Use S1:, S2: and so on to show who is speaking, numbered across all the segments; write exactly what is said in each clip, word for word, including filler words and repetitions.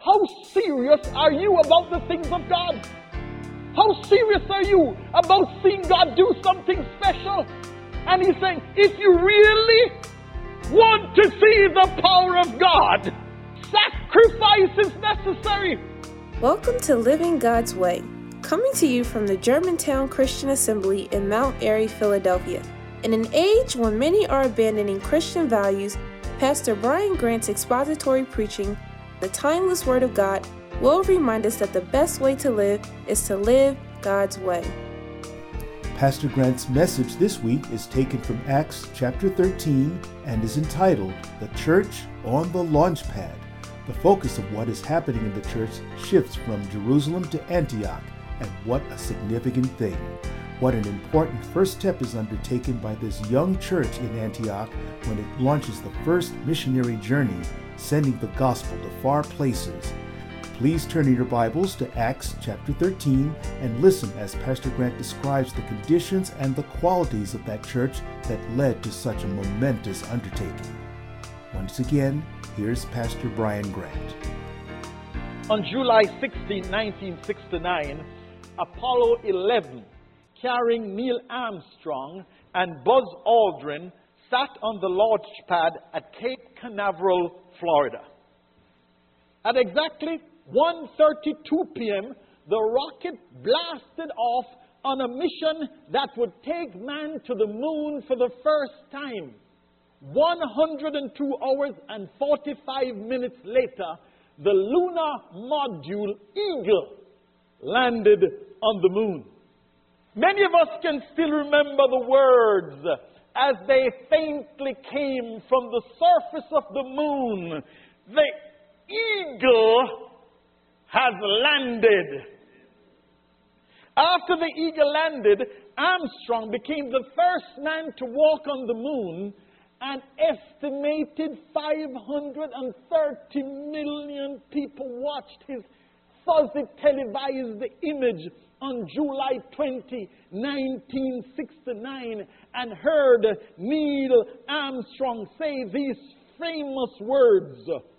S1: how serious are you about the things of God? How serious are you about seeing God do something special? And he's saying, if you really want to see the power of God, sacrifice is necessary.
S2: Welcome to Living God's Way, coming to you from the Germantown Christian Assembly in Mount Airy, Philadelphia. In an age when many are abandoning Christian values, Pastor Brian Grant's expository preaching, the timeless Word of God, will remind us that the best way to live is to live God's way.
S3: Pastor Grant's message this week is taken from Acts chapter thirteen and is entitled, The Church on the Launchpad. The focus of what is happening in the church shifts from Jerusalem to Antioch, and what a significant thing. What an important first step is undertaken by this young church in Antioch when it launches the first missionary journey, sending the gospel to far places. Please turn in your Bibles to Acts chapter thirteen and listen as Pastor Grant describes the conditions and the qualities of that church that led to such a momentous undertaking. Once again, here's Pastor Brian Grant.
S1: On July sixteenth, nineteen sixty-nine, Apollo eleven, carrying Neil Armstrong and Buzz Aldrin, sat on the launch pad at Cape Canaveral, Florida. At exactly one thirty-two p.m., the rocket blasted off on a mission that would take man to the moon for the first time. one hundred two hours and forty-five minutes later, the lunar module Eagle landed on the moon. Many of us can still remember the words as they faintly came from the surface of the moon. The Eagle has landed. After the Eagle landed, Armstrong became the first man to walk on the moon. An estimated five hundred thirty million people watched his fuzzy televised image on July twentieth, nineteen sixty-nine, and heard Neil Armstrong say these famous words,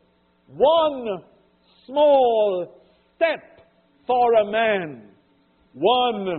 S1: "One small step for a man, one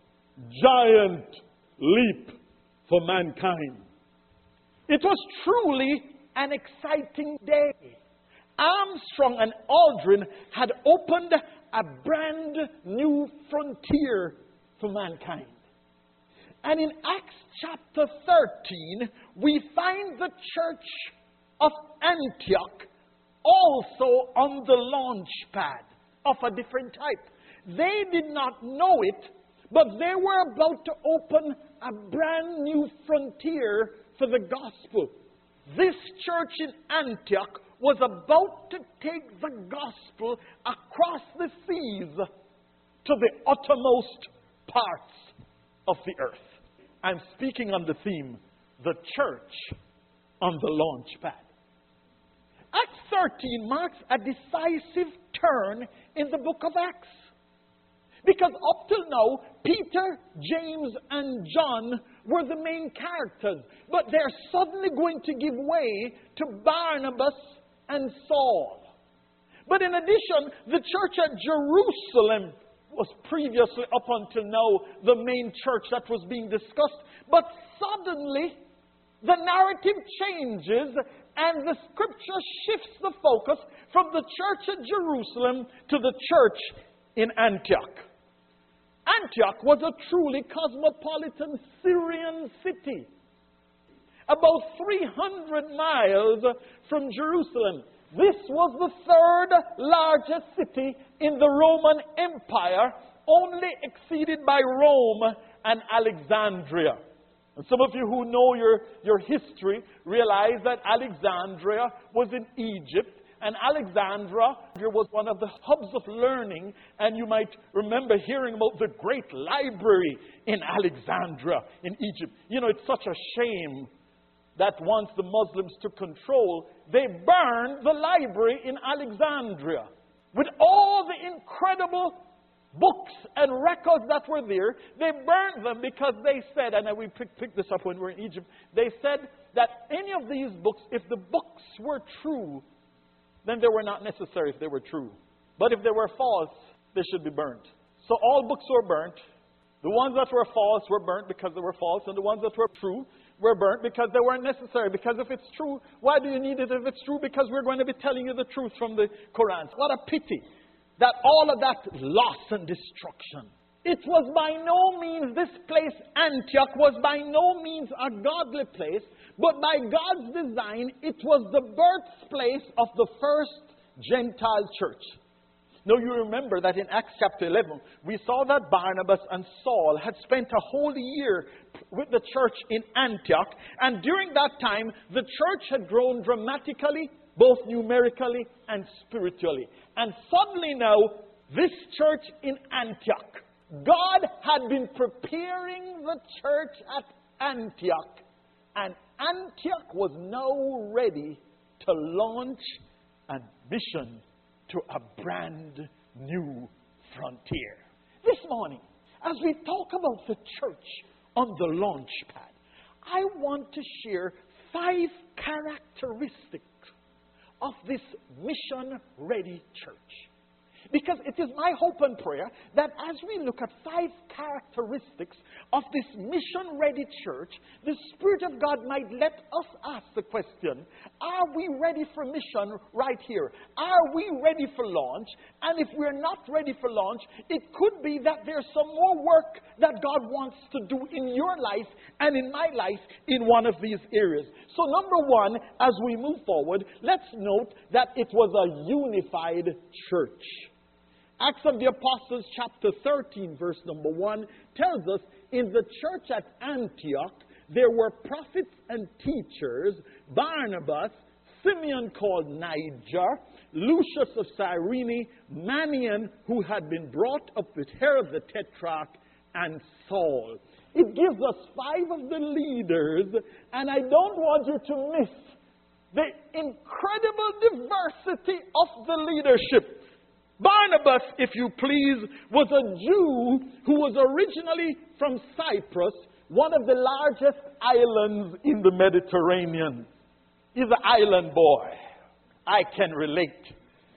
S1: giant leap for mankind." It was truly an exciting day. Armstrong and Aldrin had opened a brand new frontier for mankind. And in Acts chapter thirteen, we find the church of Antioch also on the launch pad of a different type. They did not know it, but they were about to open a brand new frontier for the gospel. This church in Antioch was about to take the gospel across the seas to the uttermost parts of the earth. I'm speaking on the theme, the church on the launch pad. Acts thirteen marks a decisive turn in the book of Acts. Because up till now, Peter, James, and John were the main characters. But they're suddenly going to give way to Barnabas and Saul. But in addition, the church at Jerusalem was previously, up until now, the main church that was being discussed. But suddenly, the narrative changes and the scripture shifts the focus from the church at Jerusalem to the church in Antioch. Antioch was a truly cosmopolitan Syrian city, about three hundred miles from Jerusalem. This was the third largest city in the Roman Empire, only exceeded by Rome and Alexandria. And some of you who know your, your history realize that Alexandria was in Egypt. And Alexandria was one of the hubs of learning. And you might remember hearing about the great library in Alexandria in Egypt. You know, it's such a shame that once the Muslims took control, they burned the library in Alexandria. With all the incredible books and records that were there, they burned them because they said, and we picked pick this up when we were in Egypt, they said that any of these books, if the books were true, then they were not necessary if they were true. But if they were false, they should be burnt. So all books were burnt. The ones that were false were burnt because they were false, and the ones that were true were burnt because they weren't necessary. Because if it's true, why do you need it if it's true? Because we're going to be telling you the truth from the Quran. What a pity that all of that loss and destruction. It was by no means, this place, Antioch, was by no means a godly place, but by God's design, it was the birthplace of the first Gentile church. Now you remember that in Acts chapter eleven, we saw that Barnabas and Saul had spent a whole year with the church in Antioch. And during that time, the church had grown dramatically, both numerically and spiritually. And suddenly now, this church in Antioch, God had been preparing the church at Antioch. And Antioch was now ready to launch a mission to a brand new frontier. This morning, as we talk about the church on the launch pad, I want to share five characteristics of this mission-ready church. Because it is my hope and prayer that as we look at five characteristics of this mission-ready church, the Spirit of God might let us ask the question, are we ready for mission right here? Are we ready for launch? And if we're not ready for launch, it could be that there's some more work that God wants to do in your life and in my life in one of these areas. So number one, as we move forward, let's note that it was a unified church. Acts of the Apostles chapter thirteen verse number one tells us in the church at Antioch there were prophets and teachers, Barnabas, Simeon called Niger, Lucius of Cyrene, Manaen who had been brought up with Herod the Tetrarch, and Saul. It gives us five of the leaders, and I don't want you to miss the incredible diversity of the leadership. Barnabas, if you please, was a Jew who was originally from Cyprus, one of the largest islands in the Mediterranean. He's an island boy. I can relate.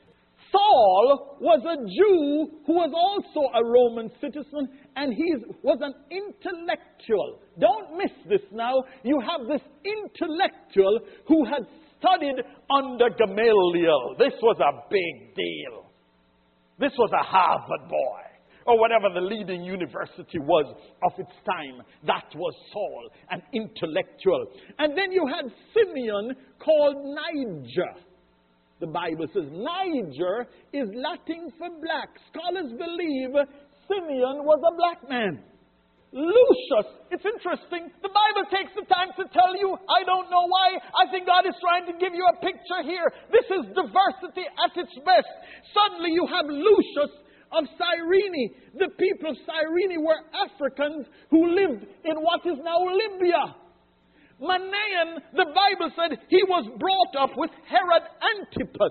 S1: Saul was a Jew who was also a Roman citizen, and he was an intellectual. Don't miss this now. You have this intellectual who had studied under Gamaliel. This was a big deal. This was a Harvard boy, or whatever the leading university was of its time. That was Saul, an intellectual. And then you had Simeon called Niger. The Bible says Niger is Latin for black. Scholars believe Simeon was a black man. Lucius, it's interesting. The Bible takes the time to tell you. I don't know why. I think God is trying to give you a picture here. This is diversity at its best. Suddenly you have Lucius of Cyrene. The people of Cyrene were Africans who lived in what is now Libya. Manaen, the Bible said, he was brought up with Herod Antipas.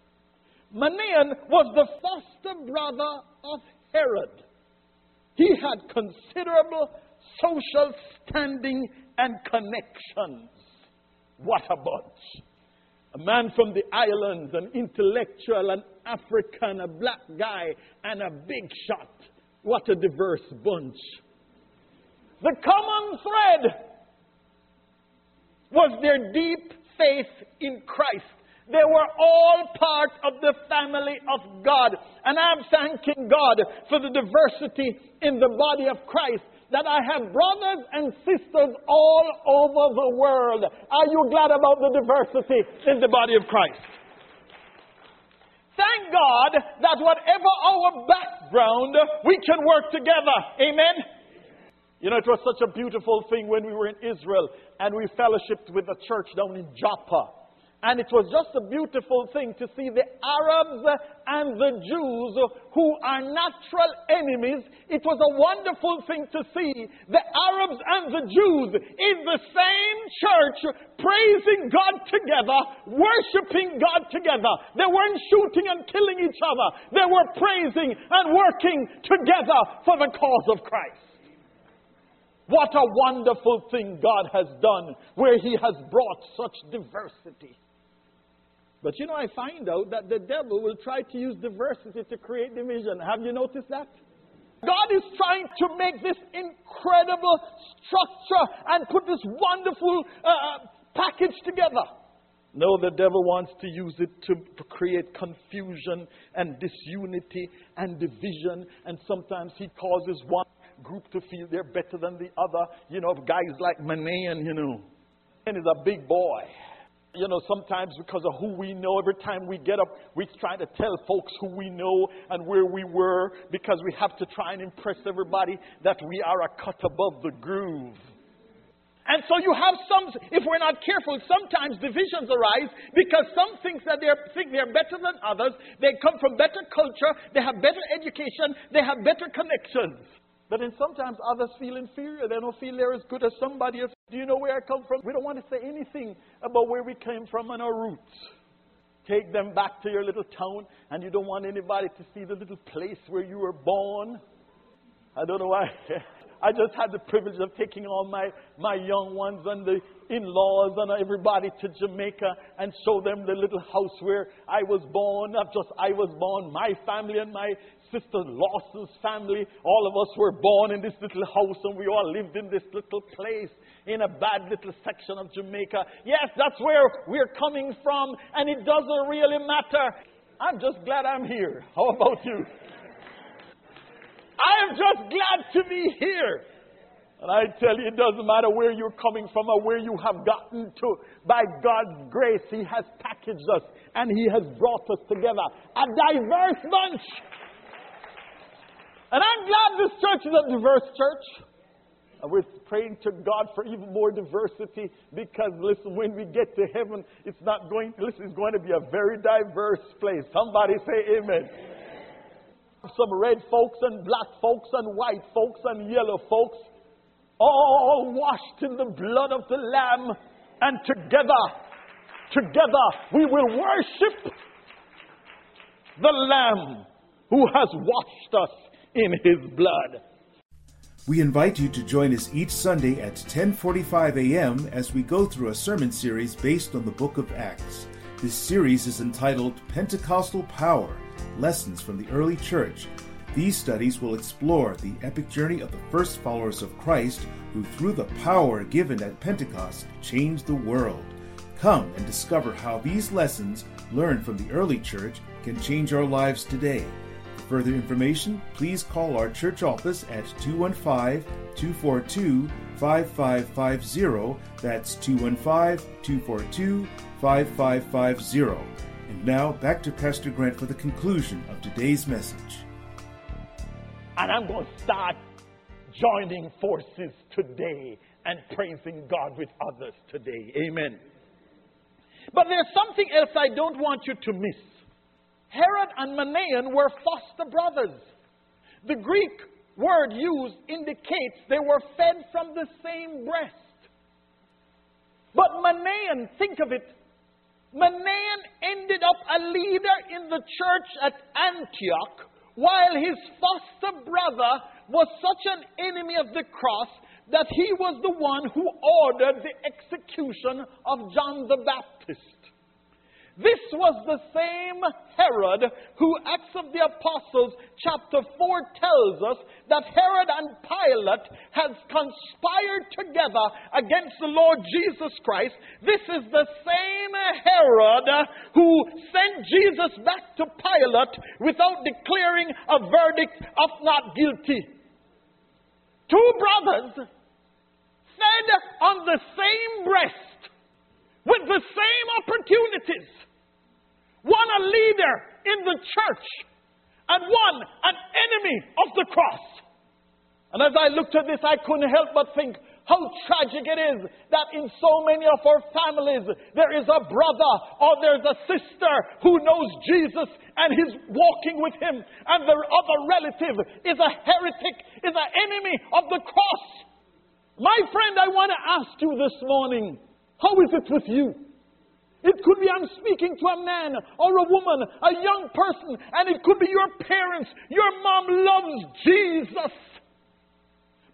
S1: Manaen was the foster brother of Herod. He had considerable social standing and connections. What a bunch. A man from the islands, an intellectual, an African, a black guy, and a big shot. What a diverse bunch. The common thread was their deep faith in Christ. They were all part of the family of God. And I'm thanking God for the diversity in the body of Christ. That I have brothers and sisters all over the world. Are you glad about the diversity in the body of Christ? Thank God that whatever our background, we can work together. Amen? You know, it was such a beautiful thing when we were in Israel and we fellowshiped with the church down in Joppa. And it was just a beautiful thing to see the Arabs and the Jews who are natural enemies. It was a wonderful thing to see the Arabs and the Jews in the same church praising God together, worshiping God together. They weren't shooting and killing each other. They were praising and working together for the cause of Christ. What a wonderful thing God has done where He has brought such diversity. But you know, I find out that the devil will try to use diversity to create division. Have you noticed that? God is trying to make this incredible structure and put this wonderful uh, package together. No, the devil wants to use it to, to create confusion and disunity and division. And sometimes he causes one group to feel they're better than the other. You know, guys like Manaen, you know. And he's a big boy. You know, sometimes because of who we know, every time we get up, we try to tell folks who we know and where we were, because we have to try and impress everybody that we are a cut above the groove. And so you have some, if we're not careful, sometimes divisions arise because some think that they think they're better than others. They come from better culture, they have better education, they have better connections. But then sometimes others feel inferior. They don't feel they're as good as somebody else. Do you know where I come from? We don't want to say anything about where we came from and our roots. Take them back to your little town, and you don't want anybody to see the little place where you were born. I don't know why. I just had the privilege of taking all my, my young ones and the in-laws and everybody to Jamaica and show them the little house where I was born. Not just I was born, my family and my sister Lawson's family, all of us were born in this little house, and we all lived in this little place in a bad little section of Jamaica. Yes, that's where we're coming from, and it doesn't really matter. I'm just glad I'm here. How about you? I am just glad to be here. And I tell you, it doesn't matter where you're coming from or where you have gotten to. By God's grace, He has packaged us and He has brought us together. A diverse bunch. And I'm glad this church is a diverse church. And we're praying to God for even more diversity, because, listen, when we get to heaven, it's not going, listen, it's going to be a very diverse place. Somebody say amen. Some red folks and black folks and white folks and yellow folks, all washed in the blood of the Lamb, and together, together we will worship the Lamb who has washed us in His blood.
S3: We invite you to join us each Sunday at ten forty-five a.m. as we go through a sermon series based on the book of Acts. This series is entitled Pentecostal Power, Lessons from the Early Church. These studies will explore the epic journey of the first followers of Christ who, through the power given at Pentecost, changed the world. Come and discover how these lessons learned from the early church can change our lives today. For further information, please call our church office at two one five, two four two, five five five zero. That's two one five, two four two, five five five zero. And now, back to Pastor Grant for the conclusion of today's message.
S1: And I'm going to start joining forces today and praising God with others today. Amen. But there's something else I don't want you to miss. Herod and Manaen were foster brothers. The Greek word used indicates they were fed from the same breast. But Manaen, think of it, Manaen ended up a leader in the church at Antioch, while his foster brother was such an enemy of the cross that he was the one who ordered the execution of John the Baptist. This was the same Herod who, Acts of the Apostles chapter four tells us that Herod and Pilate has conspired together against the Lord Jesus Christ. This is the same Herod who sent Jesus back to Pilate without declaring a verdict of not guilty. Two brothers fed on the same breast with the same opportunities. One a leader in the church, and one an enemy of the cross. And as I looked at this, I couldn't help but think how tragic it is that in so many of our families there is a brother or there's a sister who knows Jesus and is walking with Him, and the other relative is a heretic, is an enemy of the cross. My friend, I want to ask you this morning, how is it with you? It could be I'm speaking to a man or a woman, a young person, and it could be your parents. Your mom loves Jesus.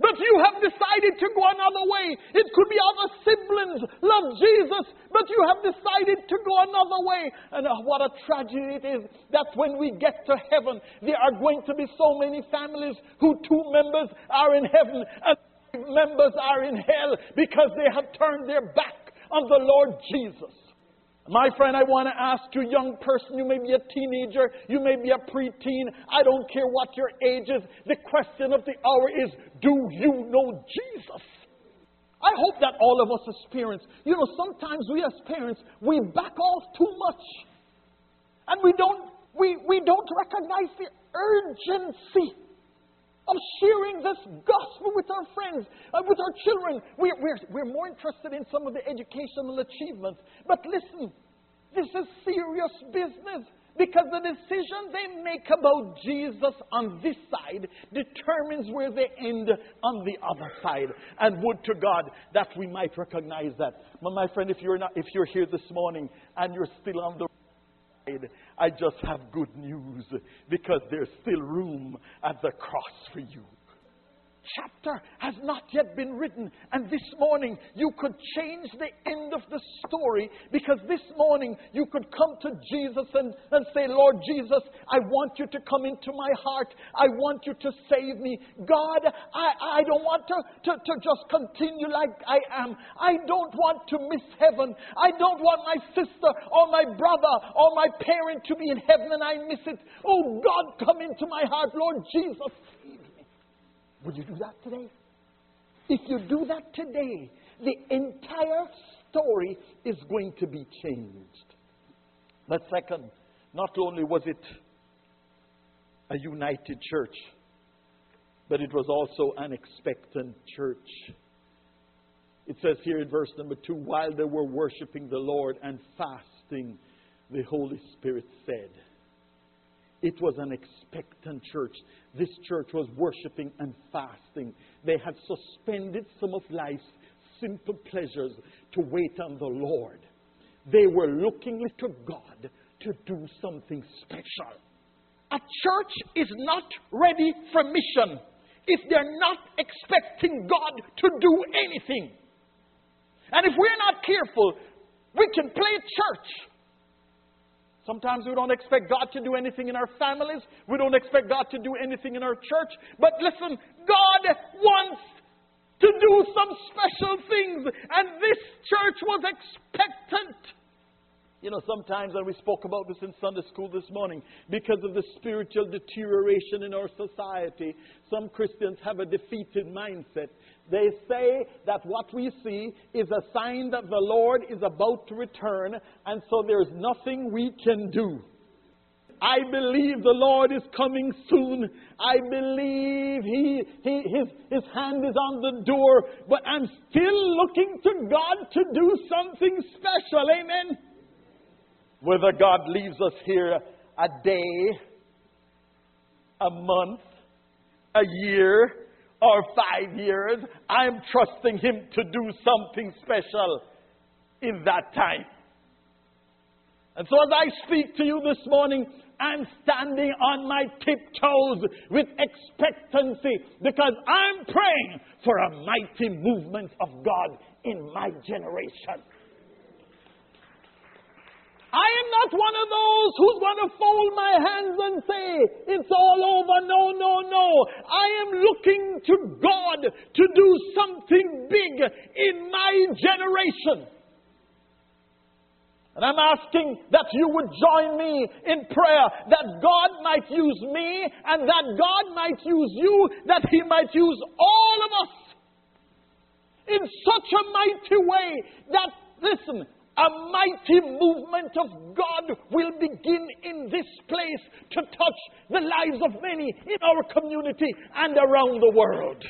S1: but you have decided to go another way. It could be other siblings love Jesus, but you have decided to go another way. And uh, what a tragedy it is that when we get to heaven, there are going to be so many families who two members are in heaven and five members are in hell because they have turned their back on the Lord Jesus. My friend, I want to ask you, young person, you may be a teenager, you may be a preteen, I don't care what your age is. The question of the hour is, do you know Jesus? I hope that all of us experience. You know, sometimes we as parents, we back off too much. And we don't, we, we don't recognize the urgency of sharing this gospel with our friends, uh, with our children. We're, we're, we're more interested in some of the educational achievements. But listen, this is serious business, because the decision they make about Jesus on this side determines where they end on the other side. And would to God that we might recognize that. But my friend, if you're not, if you're here this morning and you're still on the I just have good news, because there's still room at the cross for you. Chapter has not yet been written, and this morning you could change the end of the story, because this morning you could come to Jesus and, and say, Lord Jesus, I want you to come into my heart. I want you to save me. God, I, I don't want to, to, to just continue like I am. I don't want to miss heaven. I don't want my sister or my brother or my parent to be in heaven and I miss it. Oh God, come into my heart, Lord Jesus. Would you do that today? If you do that today, the entire story is going to be changed. But second, not only was it a united church, but it was also an expectant church. It says here in verse number two, while they were worshiping the Lord and fasting, the Holy Spirit said. It was an expectant church. This church was worshiping and fasting. They had suspended some of life's simple pleasures to wait on the Lord. They were looking to God to do something special. A church is not ready for mission if they're not expecting God to do anything. And if we're not careful, we can play church. Sometimes we don't expect God to do anything in our families. We don't expect God to do anything in our church. But listen, God wants to do some special things. And this church was expectant. You know, sometimes, and we spoke about this in Sunday school this morning, because of the spiritual deterioration in our society, some Christians have a defeated mindset. They say that what we see is a sign that the Lord is about to return, and so there's nothing we can do. I believe the Lord is coming soon. I believe he, he, his, his hand is on the door, but I'm still looking to God to do something special. Amen? Whether God leaves us here a day, a month, a year, or five years, I'm trusting Him to do something special in that time. And so as I speak to you this morning, I'm standing on my tiptoes with expectancy, because I'm praying for a mighty movement of God in my generation. I am not one of those who's going to fold my hands and say, it's all over. No, no, no. I am looking to God to do something big in my generation. And I'm asking that you would join me in prayer, that God might use me and that God might use you, that He might use all of us in such a mighty way that, listen, a mighty movement of God will begin in this place to touch the lives of many in our community and around the world.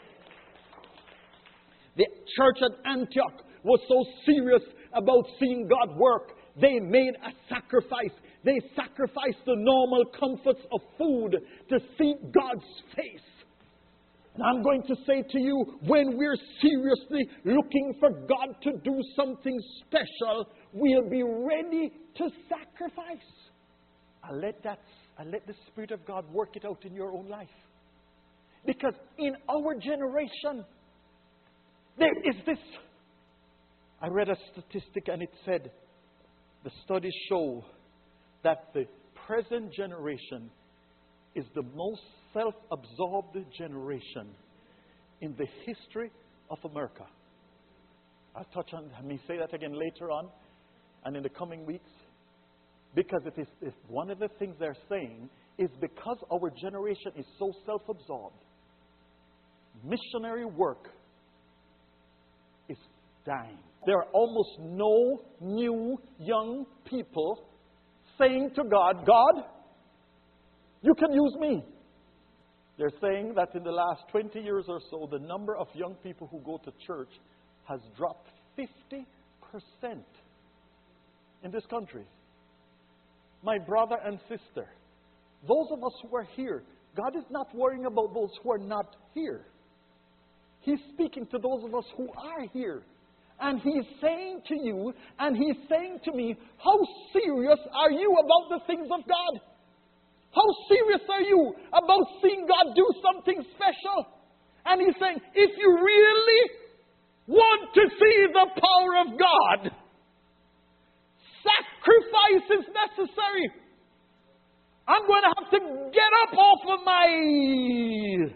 S1: The church at Antioch was so serious about seeing God work. They made a sacrifice. They sacrificed the normal comforts of food to seek God's face. And I'm going to say to you, when we're seriously looking for God to do something special, we'll be ready to sacrifice. I'll let that, I'll let the Spirit of God work it out in your own life. Because in our generation, there is this. I read a statistic and it said, the studies show that the present generation is the most self-absorbed generation in the history of America. I'll touch on, I may say that again later on and in the coming weeks. Because it is, it's one of the things they're saying is because our generation is so self-absorbed, missionary work is dying. There are almost no new young people saying to God, God, you can use me. They're saying that in the last twenty years or so, the number of young people who go to church has dropped fifty percent in this country. My brother and sister, those of us who are here, God is not worrying about those who are not here. He's speaking to those of us who are here. And He's saying to you, and He's saying to me, how serious are you about the things of God? How serious are you about seeing God do something special? And He's saying, if you really want to see the power of God, sacrifice is necessary. I'm going to have to get up off of my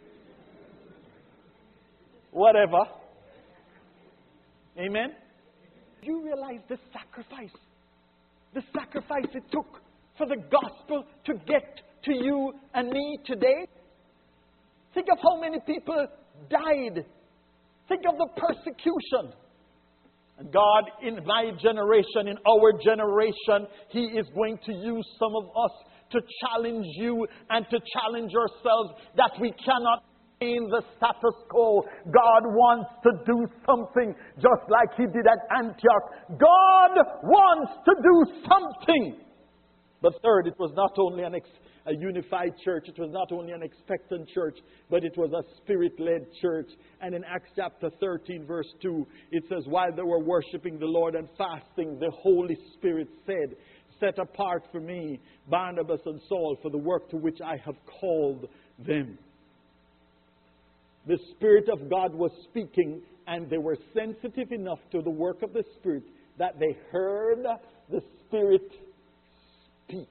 S1: whatever. Amen? You realize the sacrifice, the sacrifice it took for the gospel to get to you and me today? Think of how many people died. Think of the persecution. And God, in my generation, in our generation, He is going to use some of us to challenge you and to challenge ourselves that we cannot in the status quo. God wants to do something just like He did at Antioch. God wants to do something. But third, it was not only an ex- a unified church, it was not only an expectant church, but it was a spirit-led church. And in Acts chapter thirteen, verse two, it says, while they were worshiping the Lord and fasting, the Holy Spirit said, set apart for me Barnabas and Saul for the work to which I have called them. The Spirit of God was speaking, and they were sensitive enough to the work of the Spirit that they heard the Spirit speak.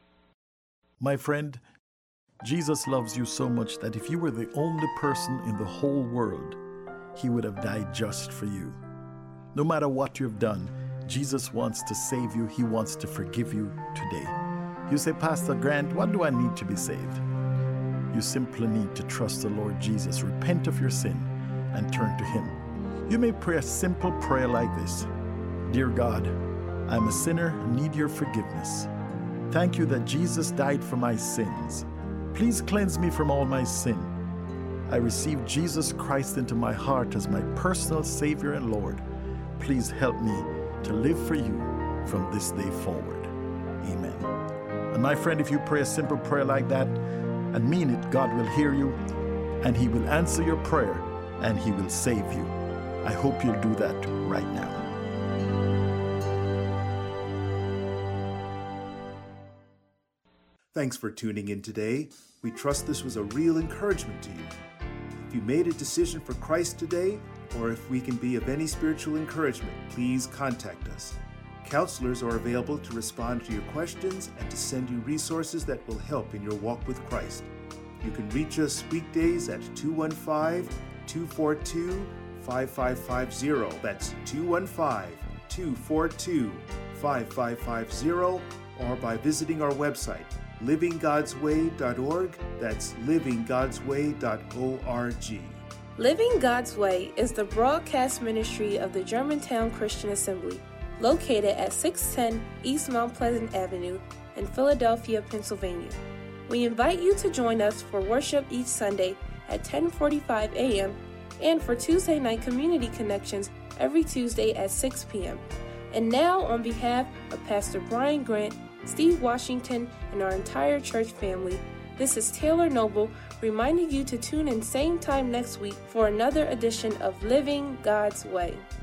S4: My friend, Jesus loves you so much that if you were the only person in the whole world, He would have died just for you. No matter what you've done, Jesus wants to save you. He wants to forgive you today. You say, Pastor Grant, what do I need to be saved? You simply need to trust the Lord Jesus, repent of your sin, and turn to Him. You may pray a simple prayer like this. Dear God, I'm a sinner and need your forgiveness. Thank you that Jesus died for my sins. Please cleanse me from all my sin. I receive Jesus Christ into my heart as my personal Savior and Lord. Please help me to live for you from this day forward. Amen. And my friend, if you pray a simple prayer like that and mean it, God will hear you and He will answer your prayer and He will save you. I hope you'll do that right now.
S3: Thanks for tuning in today. We trust this was a real encouragement to you. If you made a decision for Christ today, or if we can be of any spiritual encouragement, please contact us. Counselors are available to respond to your questions and to send you resources that will help in your walk with Christ. You can reach us weekdays at two one five, two four two, five five five zero. That's two one five, two four two, five five five zero, or by visiting our website, living gods way dot org. That's living gods way dot org.
S2: Living God's Way is the broadcast ministry of the Germantown Christian Assembly, located at six ten East Mount Pleasant Avenue in Philadelphia, Pennsylvania. We invite you to join us for worship each Sunday at ten forty-five a.m. and for Tuesday night community connections every Tuesday at six p.m. And now, on behalf of Pastor Brian Grant, Steve Washington, and our entire church family, this is Taylor Noble reminding you to tune in same time next week for another edition of Living God's Way.